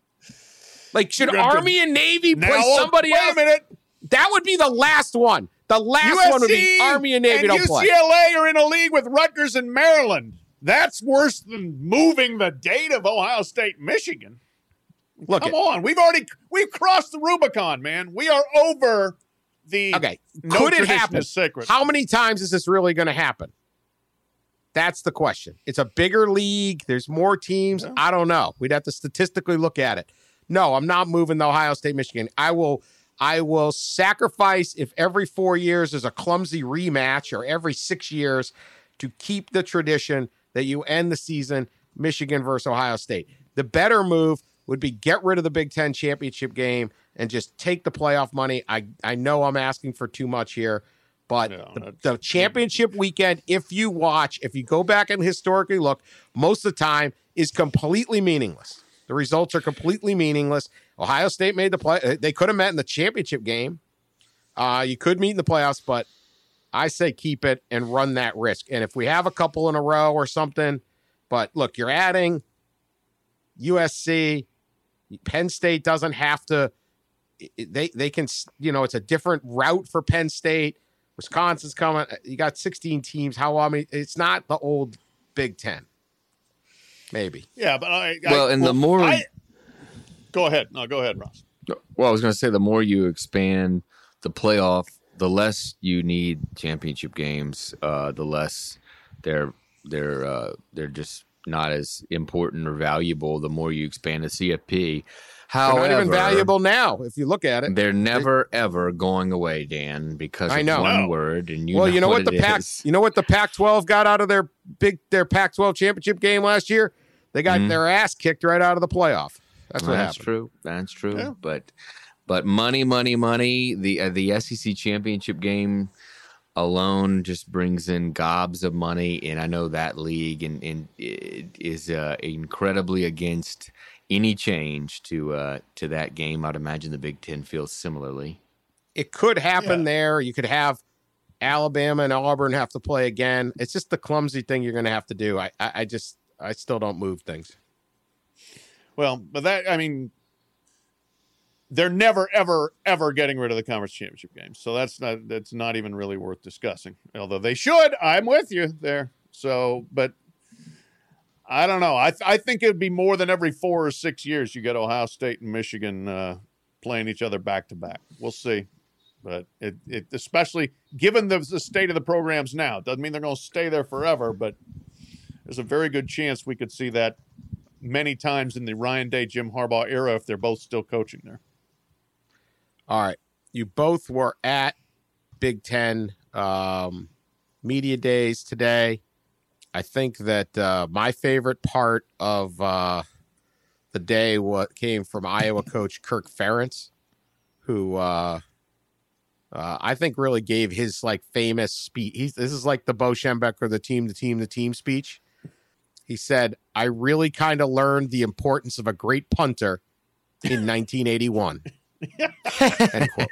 Like, should Army and Navy play somebody else? Wait a minute. That would be the last one. The last one would be Army and Navy and don't play. UCLA are in a league with Rutgers and Maryland. That's worse than moving the date of Ohio State, Michigan. Look, Come on, we've crossed the Rubicon, man. We are over the no could it tradition happen? is sacred. How many times is this really going to happen? That's the question. It's a bigger league. There's more teams. Yeah. I don't know. We'd have to statistically look at it. No, I'm not moving the Ohio State, Michigan. I will sacrifice if every 4 years is a clumsy rematch or every 6 years to keep the tradition that you end the season Michigan versus Ohio State. The better move would be get rid of the Big Ten championship game and just take the playoff money. I know I'm asking for too much here, but the championship weekend, if you go back and historically look, most of the time is completely meaningless. The results are completely meaningless. Ohio State made the play. They could have met in the championship game. You could meet in the playoffs, but I say keep it and run that risk. And if we have a couple in a row or something, but look, you're adding USC. Penn State doesn't have to. They can, it's a different route for Penn State. Wisconsin's coming. You got 16 teams. It's not the old Big Ten. Maybe. Yeah, but go ahead. No, go ahead, Ross. Well, I was going to say the more you expand the playoff, the less you need championship games. The less they're just not as important or valuable. The more you expand the CFP. However, they're not even valuable now if you look at it. They're never ever going away, Dan, because of one word. And you know what the Pac-12 got out of their Pac-12 championship game last year? They got their ass kicked right out of the playoff. That's what happened. That's true. Yeah. But money. The SEC championship game alone just brings in gobs of money, and I know that league and it is incredibly against any change to that game. I'd imagine the Big Ten feels similarly. It could happen there. You could have Alabama and Auburn have to play again. It's just the clumsy thing you're going to have to do. I still don't move things. Well, but they're never, ever, ever getting rid of the conference championship games. So that's not even really worth discussing. Although they should. I'm with you there. So, but I don't know. I think it would be more than every 4 or 6 years you get Ohio State and Michigan playing each other back to back. We'll see. But it especially given the state of the programs now, doesn't mean they're going to stay there forever, but there's a very good chance we could see that many times in the Ryan Day, Jim Harbaugh era if they're both still coaching there. All right. You both were at Big Ten media days today. I think that my favorite part of the day came from Iowa coach Kirk Ferentz, who I think really gave his famous speech. This is like the Bo Schembechler, the team speech. He said, "I really kind of learned the importance of a great punter in 1981." End quote.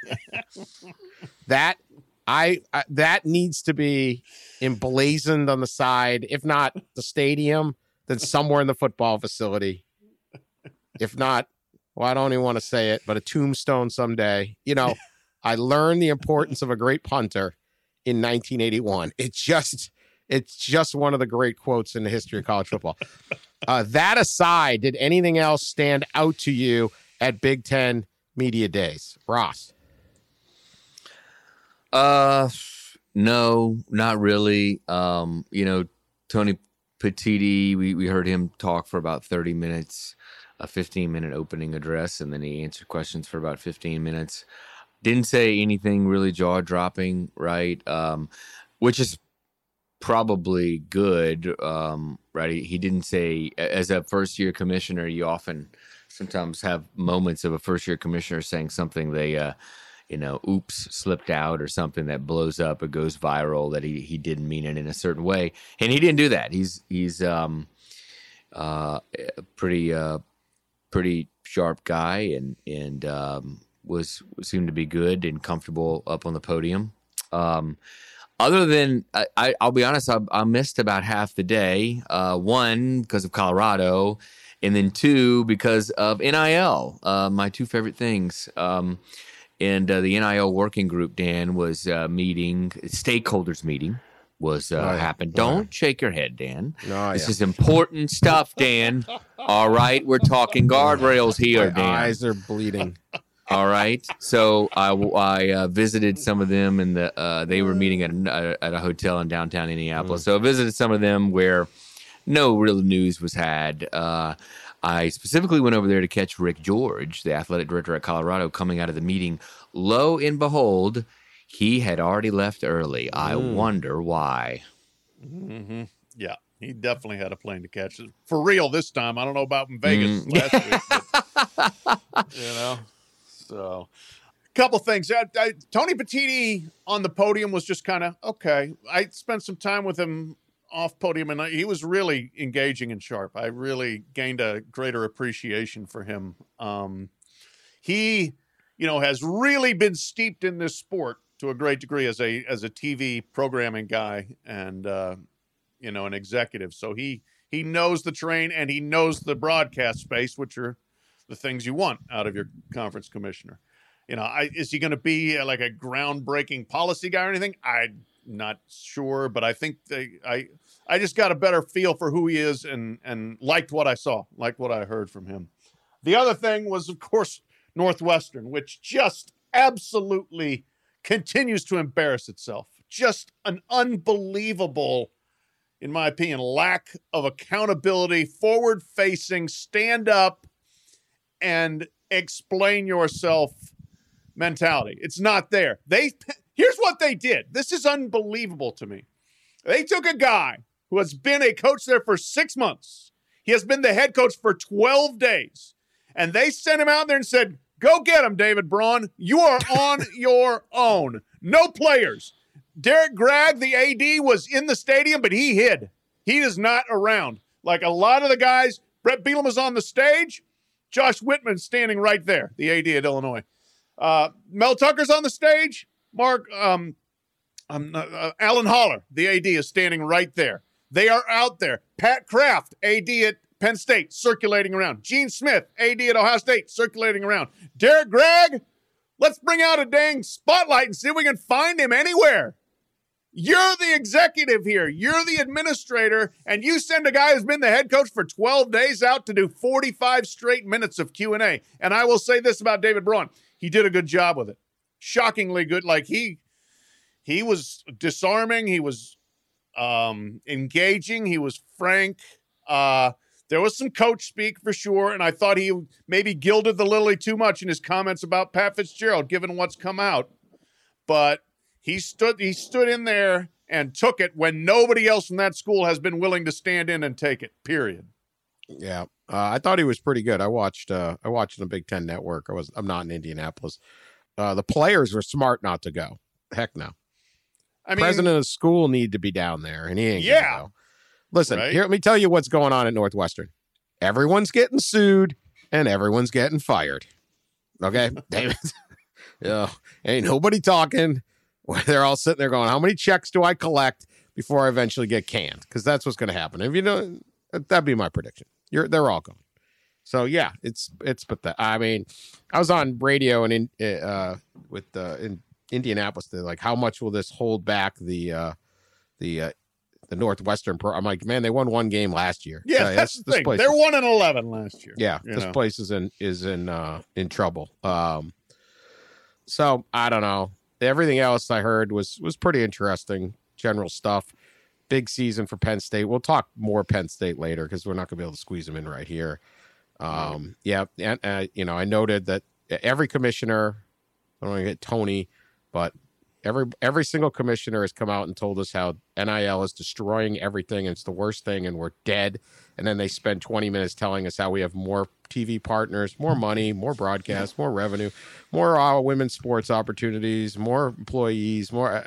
That needs to be emblazoned on the side, if not the stadium, then somewhere in the football facility. If not, well, I don't even want to say it, but a tombstone someday. I learned the importance of a great punter in 1981. It's just one of the great quotes in the history of college football. That aside, did anything else stand out to you at Big Ten media days? Ross? No, not really. Tony Petitti, we heard him talk for about 30 minutes, a 15-minute opening address, and then he answered questions for about 15 minutes. Didn't say anything really jaw-dropping, right? Which is probably good, right? He didn't say, as a first-year commissioner, you sometimes have moments of a first-year commissioner saying something they, oops, slipped out or something that blows up or goes viral that he didn't mean it in a certain way. And he didn't do that. He's pretty sharp guy and seemed to be good and comfortable up on the podium. Other than, I'll be honest, I missed about half the day. One, because of Colorado, and then two, because of NIL, my two favorite things. And the NIL working group, Dan, was meeting, stakeholders meeting was happened. Don't shake your head, Dan. This is important stuff, Dan. All right, we're talking guardrails here, My Dan. eyes are bleeding. All right. So I visited some of them, and they were meeting at a hotel in downtown Indianapolis. So I visited some of them where no real news was had. I specifically went over there to catch Rick George, the athletic director at Colorado, coming out of the meeting. Lo and behold, he had already left early. I wonder why. Mm-hmm. Yeah, he definitely had a plane to catch. For real this time. I don't know about in Vegas last week. But, so a couple things. Tony Petitti on the podium was just kind of okay. I spent some time with him off podium, and he was really engaging and sharp. I really gained a greater appreciation for him. He, has really been steeped in this sport to a great degree as a TV programming guy and an executive. So he knows the terrain and he knows the broadcast space, which are the things you want out of your conference commissioner. Is he going to be like a groundbreaking policy guy or anything? I'm not sure, but I think I just got a better feel for who he is and liked what I saw, liked what I heard from him. The other thing was, of course, Northwestern, which just absolutely continues to embarrass itself. Just an unbelievable, in my opinion, lack of accountability, forward-facing, stand up and explain yourself mentality. It's not there. Here's what they did. This is unbelievable to me. They took a guy who has been a coach there for 6 months. He has been the head coach for 12 days. And they sent him out there and said, go get him, David Braun. You are on your own. No players. Derek Gregg, the AD, was in the stadium, but he hid. He is not around. Like a lot of the guys, Brett Bielema was on the stage. Josh Whitman standing right there, the AD at Illinois. Mel Tucker's on the stage. Alan Haller, the AD, is standing right there. They are out there. Pat Kraft, AD at Penn State, circulating around. Gene Smith, AD at Ohio State, circulating around. Derek Gregg, let's bring out a dang spotlight and see if we can find him anywhere. You're the executive here. You're the administrator, and you send a guy who's been the head coach for 12 days out to do 45 straight minutes of Q&A. And I will say this about David Braun. He did a good job with it. Shockingly good. Like he was disarming. He was engaging. He was frank. There was some coach speak for sure, and I thought he maybe gilded the lily too much in his comments about Pat Fitzgerald, given what's come out. But he stood in there and took it when nobody else from that school has been willing to stand in and take it, period. Yeah. I thought he was pretty good. I watched the Big Ten Network. I'm not in Indianapolis. The players were smart not to go. Heck no. I mean, president of the school need to be down there, and he ain't gonna go. Listen, Here, let me tell you what's going on at Northwestern. Everyone's getting sued, and everyone's getting fired. Okay? David. Ain't nobody talking. They're all sitting there going, how many checks do I collect before I eventually get canned? Because that's what's going to happen. If that'd be my prediction. They're all gone. So yeah, it's pathetic. I mean, I was on radio and in Indianapolis. They're like, how much will this hold back the Northwestern pro? I'm like, man, they won one game last year. Yeah, that's the thing. They're 1-11 last year. Yeah, this place is in trouble. So I don't know. Everything else I heard was pretty interesting. General stuff. Big season for Penn State. We'll talk more Penn State later because we're not going to be able to squeeze them in right here. Yeah, and I noted that every commissioner, I don't want to get Tony, but every single commissioner has come out and told us how NIL is destroying everything and it's the worst thing and we're dead. And then they spend 20 minutes telling us how we have more TV partners, more money, more broadcast, more revenue, more women's sports opportunities, more employees, more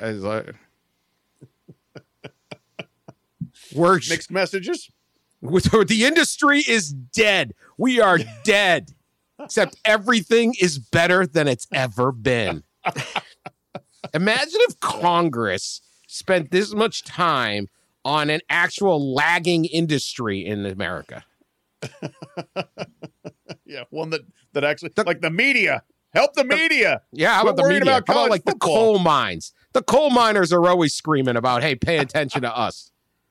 words. Mixed messages. The industry is dead. We are dead. Except everything is better than it's ever been. Imagine if Congress spent this much time on an actual lagging industry in America. Yeah, one that actually, like the media Help the media. Yeah, how Quit about the worrying media? about How about college like football. the coal mines? The coal miners are always screaming about, hey, pay attention to us.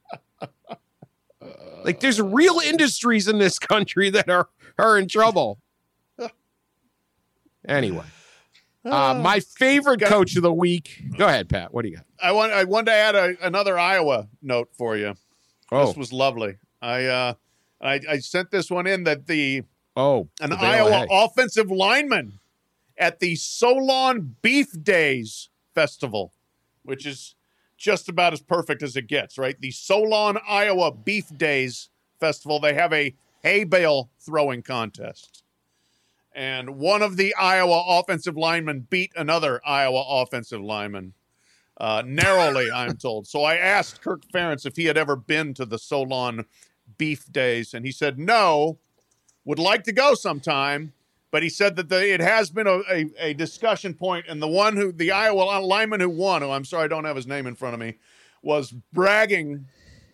Like there's real industries in this country that are in trouble. Anyway, my favorite coach of the week. Go ahead, Pat. What do you got? I wanted to add another Iowa note for you. Oh, This was lovely. I sent this one in that an the bale Iowa of hay. offensive lineman at the Solon Beef Days Festival, which is just about as perfect as it gets, right? The Solon, Iowa Beef Days Festival. They have a hay bale throwing contest. And one of the Iowa offensive linemen beat another Iowa offensive lineman narrowly, I'm told. So I asked Kirk Ferentz if he had ever been to the Solon Beef Days, and he said no, would like to go sometime. But he said that it has been a discussion point, and the Iowa lineman who won, who I'm sorry I don't have his name in front of me, was bragging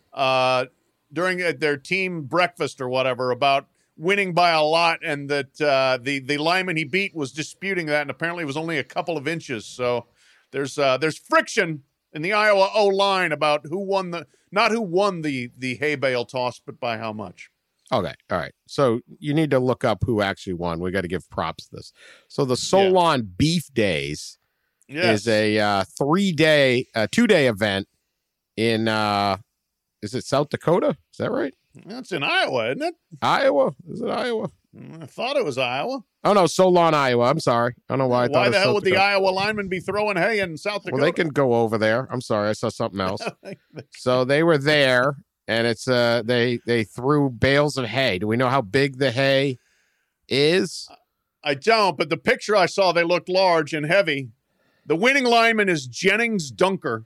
during their team breakfast or whatever about winning by a lot, and that the lineman he beat was disputing that, and apparently it was only a couple of inches. So there's friction in the Iowa O-line about not who won the hay bale toss, but by how much. Okay. All right. So you need to look up who actually won. We got to give props to this. So the Solon Beef Days is a 2-day event in, is it South Dakota? Is that right? That's in Iowa, isn't it? Iowa? Is it Iowa? I thought it was Iowa. Oh, no, Solon, Iowa. I'm sorry. I don't know why I thought Why it was the hell South would the Dakota. Iowa linemen be throwing hay in South Dakota? Well, they can go over there. I'm sorry. I saw something else. So they were there, and it's they threw bales of hay. Do we know how big the hay is? I don't, but the picture I saw, they looked large and heavy. The winning lineman is Jennings Dunker.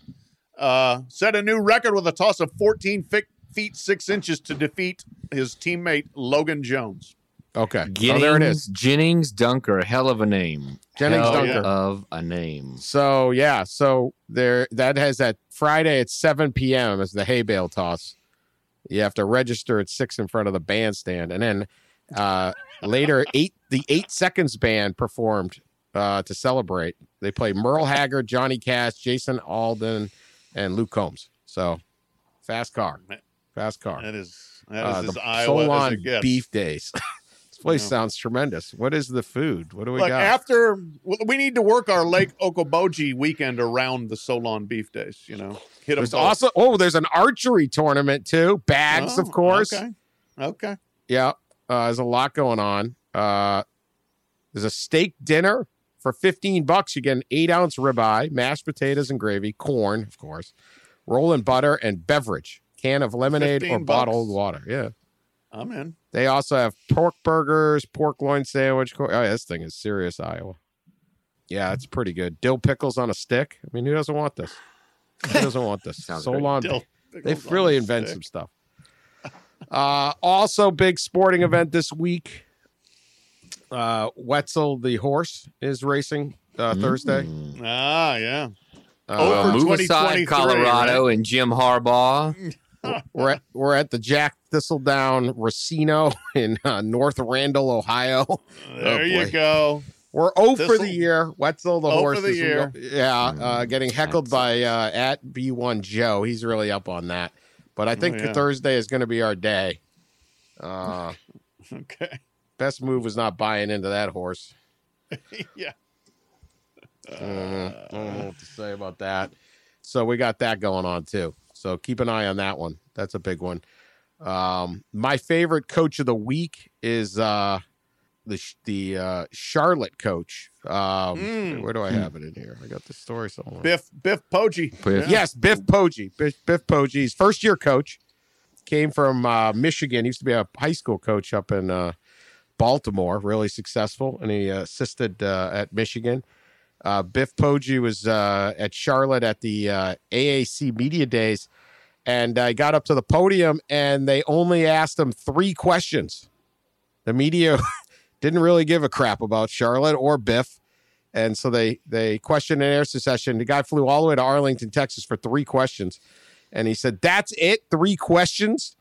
Set a new record with a toss of 14 feet 6 inches to defeat his teammate Logan Jones. Okay. Oh, there it is. Jennings Dunker, hell of a name. Jennings Hell Dunker. of a name. So yeah, so there that has that Friday at 7 p.m. is the hay bale toss. You have to register at 6 in front of the bandstand, and then later the 8 Seconds band performed to celebrate. They played Merle Haggard, Johnny Cash, Jason Alden, and Luke Combs. So fast car. That is as The Iowa as Solon it gets. Beef Days. This place Yeah. sounds tremendous. What is the food? What do we Look, got? we need to work our Lake Okoboji weekend around the Solon Beef Days. Hit them There's both. also there's an archery tournament too. Bags, of course. Okay. Yeah, there's a lot going on. There's a steak dinner for $15. You get an 8-ounce ribeye, mashed potatoes and gravy, corn, of course, rolling butter, and beverage. Can of lemonade or $15. bottled water. Yeah. I'm in. They also have pork burgers, pork loin sandwich. Oh, yeah, this thing is serious, Iowa. Yeah, it's pretty good. Dill pickles on a stick. I mean, who doesn't want this? Who doesn't want this? Sounds Solon. Dill They pickles on really a invent stick. some stuff. Also, big sporting event this week. Wetzel, the horse, is racing Thursday. Ah, yeah. Uh, For Move 2023, aside Colorado and Jim Harbaugh. we're at the Jack Thistledown Racino in North Randall, Ohio. There you boy. go. We're 0 for Thistle- the year. Wetzel, the 0 horse, for the is year. getting heckled by at B1 Joe. He's really up on that. But I think yeah. Thursday is going to be our day. Okay. Best move was not buying into that horse. Yeah. I don't know what to say about that. So we got that going on too. So keep an eye on that one. That's a big one. My favorite coach of the week is the Charlotte coach. Where do I have it in here? I got the story somewhere. Biff Poggi. Biff. Yes, Biff Poggi. Biff Poggi. He's first year coach. Came from Michigan. He used to be a high school coach up in Baltimore. Really successful, and he assisted at Michigan. Biff Poggi was at Charlotte at the AAC Media Days, and I got up to the podium, and they only asked him 3 questions. The media didn't really give a crap about Charlotte or Biff, and so they question and answer session. The guy flew all the way to Arlington, Texas for 3 questions, and he said, "That's it, 3 questions."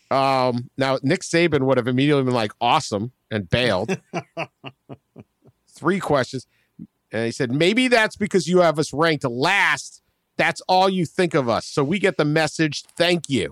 Now Nick Saban would have immediately been like, "Awesome," and bailed. 3 questions. And he said, maybe that's because you have us ranked last. That's all you think of us. So we get the message. Thank you.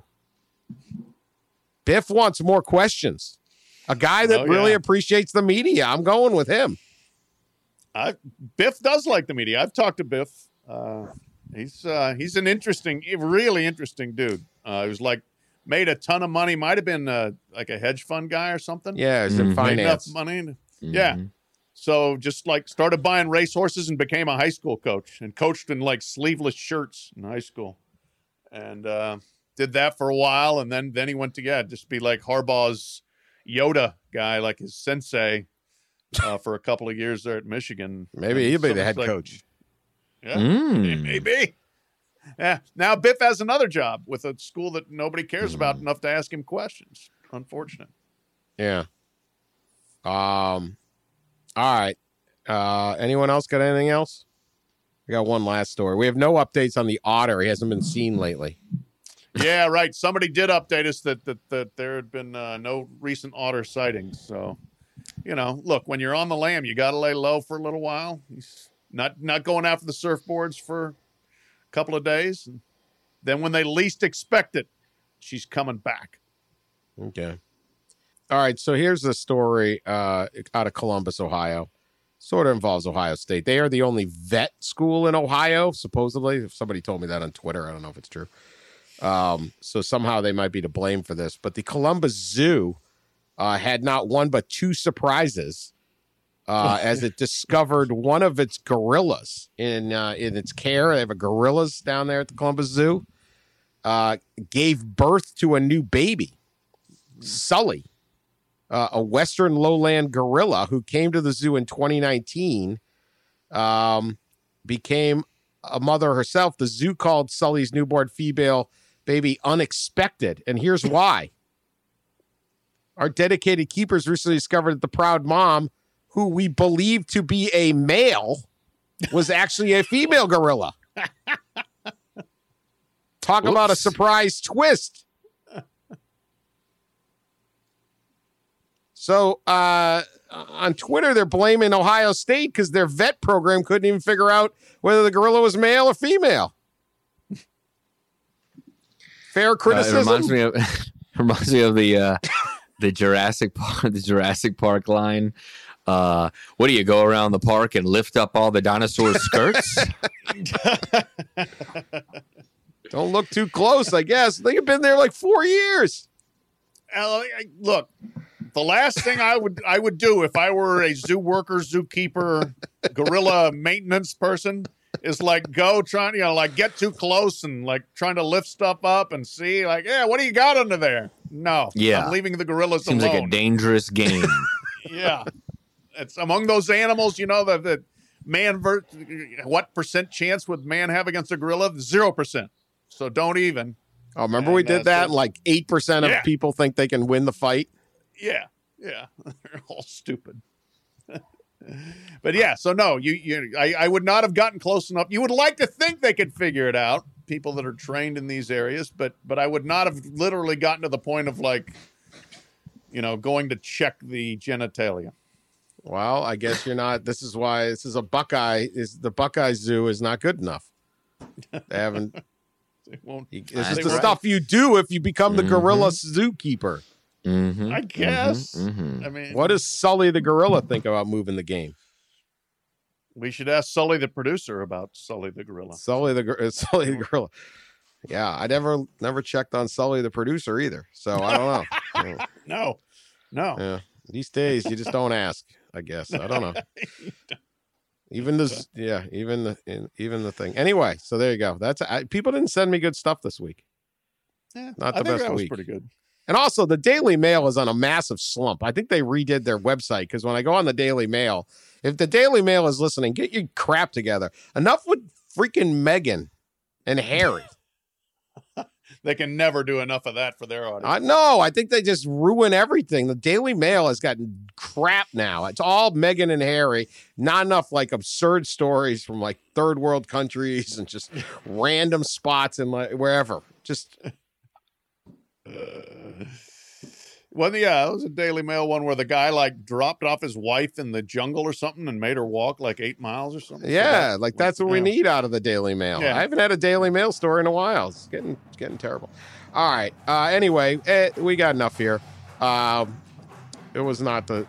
Biff wants more questions. A guy that really appreciates the media. I'm going with him. Biff does like the media. I've talked to Biff. He's an interesting, really interesting dude. He was like made a ton of money. Might have been like a hedge fund guy or something. Yeah, he's in finance. Enough money. Yeah. So just like started buying racehorses and became a high school coach and coached in like sleeveless shirts in high school, and did that for a while. And then he went to just be like Harbaugh's Yoda guy, like his sensei, for a couple of years there at Michigan. Maybe he'll be the head coach. Yeah, maybe. Yeah. Now Biff has another job with a school that nobody cares about enough to ask him questions. Unfortunate. Yeah. All right. Anyone else got anything else? We got one last story. We have no updates on the otter. He hasn't been seen lately. Yeah, right. Somebody did update us that there had been no recent otter sightings. So, look, when you're on the lam, you got to lay low for a little while. He's not going after the surfboards for a couple of days. And then when they least expect it, she's coming back. Okay. All right, so here's the story out of Columbus, Ohio. Sort of involves Ohio State. They are the only vet school in Ohio, supposedly. Somebody told me that on Twitter. I don't know if it's true. So somehow they might be to blame for this. But the Columbus Zoo had not one but 2 surprises as it discovered one of its gorillas in its care. They have a gorillas down there at the Columbus Zoo. Gave birth to a new baby, Sully. A Western lowland gorilla who came to the zoo in 2019, became a mother herself. The zoo called Sully's newborn female baby unexpected, and here's why. Our dedicated keepers recently discovered that the proud mom, who we believe to be a male, was actually a female gorilla. Talk about a surprise twist. So on Twitter, they're blaming Ohio State because their vet program couldn't even figure out whether the gorilla was male or female. Fair criticism. It reminds me of the Jurassic Park line. What do you go around the park and lift up all the dinosaurs' skirts? Don't look too close, I guess. They have been there like 4 years. Look. The last thing I would do if I were a zoo worker, zookeeper, gorilla maintenance person is like go trying, get too close and like trying to lift stuff up and see like, what do you got under there? No, I'm leaving the gorillas alone. Seems like a dangerous game. Yeah, it's among those animals, that man. What percent chance would man have against a gorilla? 0%. So don't even. Oh, remember we did that? Like 8% of people think they can win the fight. Yeah, they're all stupid. But yeah, so no, I would not have gotten close enough. You would like to think they could figure it out, people that are trained in these areas, but I would not have literally gotten to the point of like, going to check the genitalia. Well, I guess you're not. This is why this is a Buckeye. The Buckeye Zoo is not good enough. They haven't. This is the stuff you do if you become the gorilla zookeeper. Mm-hmm, I guess. I mean, what does Sully the gorilla think about moving the game? We should ask Sully the producer about Sully the gorilla. Sully the gorilla. Yeah, I never checked on Sully the producer either. So I don't know. No. Yeah, these days you just don't ask. I guess I don't know. Even this, even the thing. Anyway, so there you go. People didn't send me good stuff this week. Yeah, not the best week. Was pretty good. And also, the Daily Mail is on a massive slump. I think they redid their website because when I go on the Daily Mail, if the Daily Mail is listening, get your crap together. Enough with freaking Meghan and Harry. They can never do enough of that for their audience. No, I think they just ruin everything. The Daily Mail has gotten crap now. It's all Meghan and Harry. Not enough like absurd stories from like third world countries and just random spots and like wherever. Just. Well, yeah, it was a Daily Mail one where the guy like dropped off his wife in the jungle or something and made her walk like 8 miles or something. Yeah, like that's what we need out of the Daily Mail. Yeah. I haven't had a Daily Mail story in a while. It's getting terrible. All right. Anyway, we got enough here. It was not the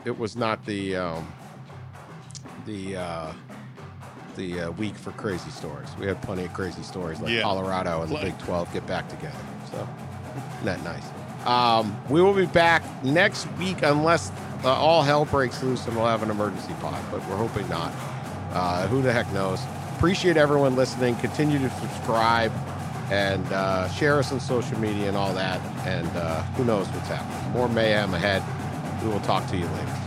week for crazy stories. We had plenty of crazy stories like Colorado and the Big 12 get back together. So, isn't that nice? We will be back next week unless all hell breaks loose and we'll have an emergency pod, but we're hoping not. Who the heck knows? Appreciate everyone listening. Continue to subscribe and share us on social media and all that. And who knows what's happening. More mayhem ahead. We will talk to you later.